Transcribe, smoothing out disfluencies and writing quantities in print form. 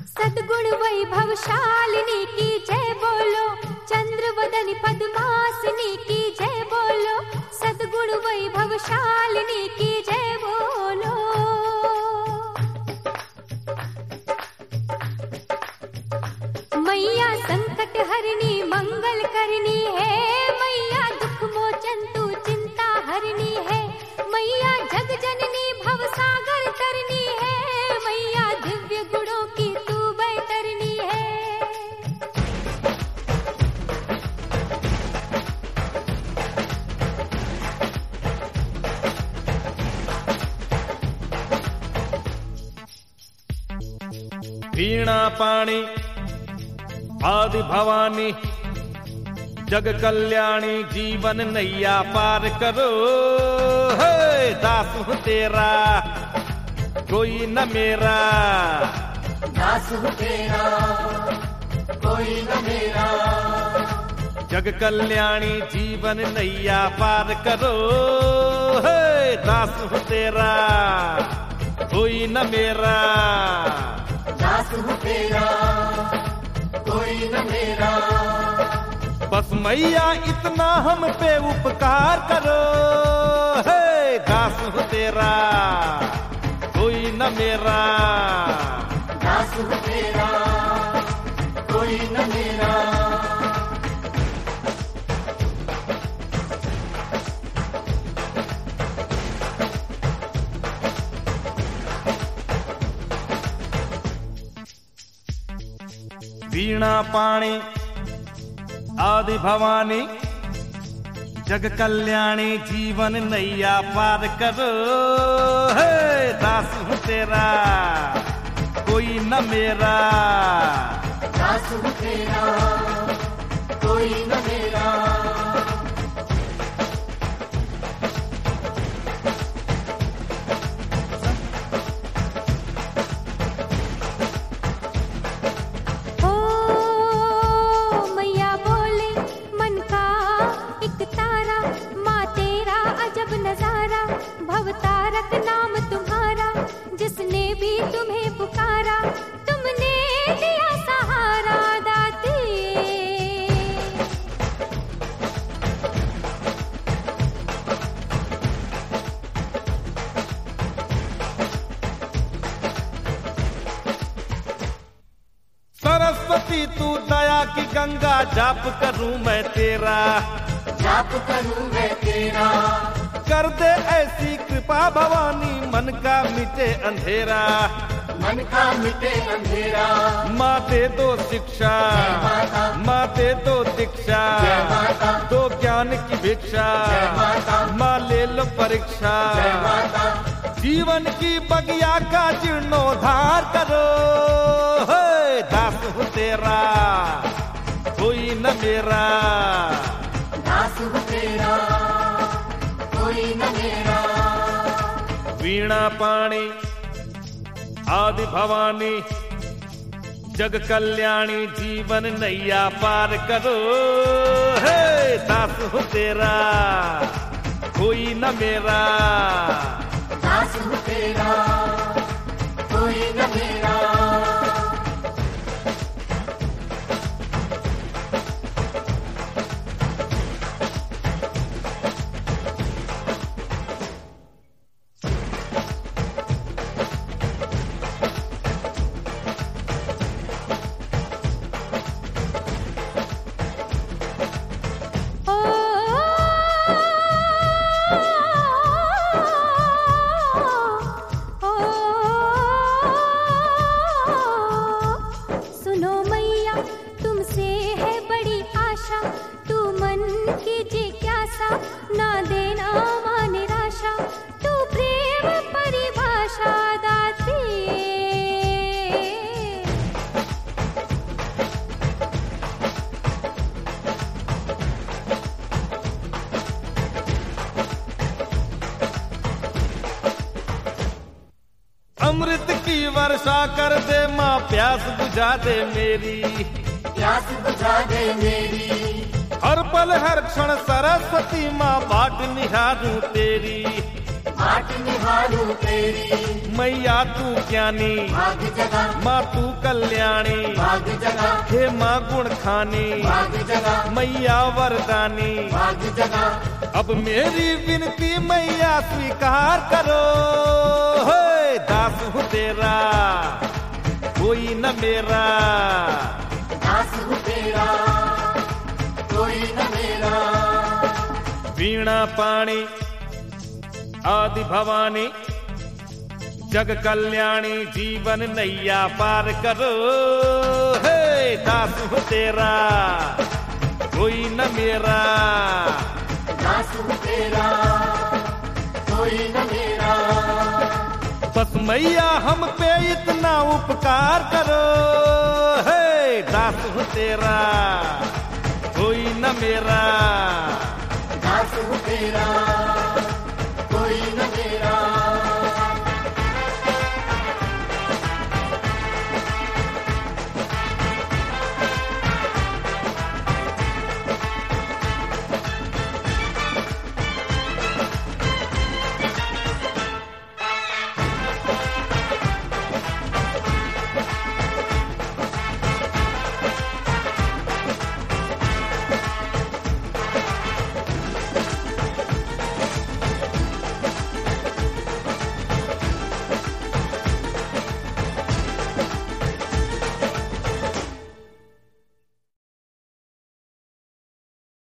सद्गुण वैभवशालिनी की जय बोलो, चंद्रवदन पद्मासनी की जय बोलो, सद्गुण वैभवशालिनी की जय बोलो। मैया संकट हरनी मंगल करनी है, मैया दुख मोचन तू चिंता हरनी है, मैया जग जननी भव सागर तरनी है, मैया दिव्य गुणों की तू बैतरनी है। वीणा पाणी आदि भवानी, जग कल्याणी जीवन नैया पार करो। हे दास हूँ तेरा कोई न मेरा, दास हूँ तेरा कोई न मेरा, जग कल्याणी जीवन नैया पार करो। हे दास हूँ तेरा कोई न मेरा, दास हूँ तेरा कोई न मेरा, बस मैया इतना हम पे उपकार करो। हे दास हूँ तेरा कोई न मेरा, दास हूँ तेरा कोई न मेरा। वीणा पाणी आदि भवानी, जग कल्याणी जीवन नैया पार करो। हे दास हूँ तेरा कोई न मेरा, दास हूँ तेरा कोई न मेरा, भवतारक नाम तुम्हारा, जिसने भी तुम्हें पुकारा, तुमने दिया सहारा दाते। सरस्वती तू दया की गंगा, जाप करूं मैं तेरा, जाप करूं मैं तेरा, कर दे ऐसी कृपा भवानी, मन का मिटे अंधेरा, मन का मिटे अंधेरा। माँ दे दो शिक्षा, माँ दे दो दीक्षा, दो ज्ञान की भिक्षा, माँ ले लो परीक्षा, जीवन की बगिया का जीर्णोद्धार करो। हे दास हूँ तेरा कोई न मेरा, दास हूँ तेरा कोई न मेरा, वीणा पाणी आदि भवानी, जग कल्याणी जीवन नैया पार करो। हे दास हूँ तेरा कोई न मेरा, दास हूँ तेरा कोई न मेरा। ना देना मां निराशा, तू प्रेम परिभाषा दाते। अमृत की वर्षा कर दे माँ, प्यास बुझा दे मेरी, प्यास बुझा दे मेरी, हर पल हर क्षण सरस्वती माँ बाट निहारूं तेरी, बाट निहारूं तेरी, मैया तू ज्ञानी, भाग जगा, माँ तू कल्याणी, भाग जगा, हे माँ गुण खानी, भाग जगा, मैया वरदानी। भाग जगा, अब मेरी विनती मैया स्वीकार करो, हे दास हूँ तेरा कोई न मेरा, दास हूँ तेरा कोई न मेरा। वीणा पाणी आदि भवानी, जग कल्याणी, जीवन नैया पार करो, हे दास हूँ तेरा कोई न मेरा, दास हूँ तेरा कोई न मेरा। बस मैया हम पे इतना उपकार करो, हे दास हूँ तेरा कोई न मेरा, दास हूँ तेरा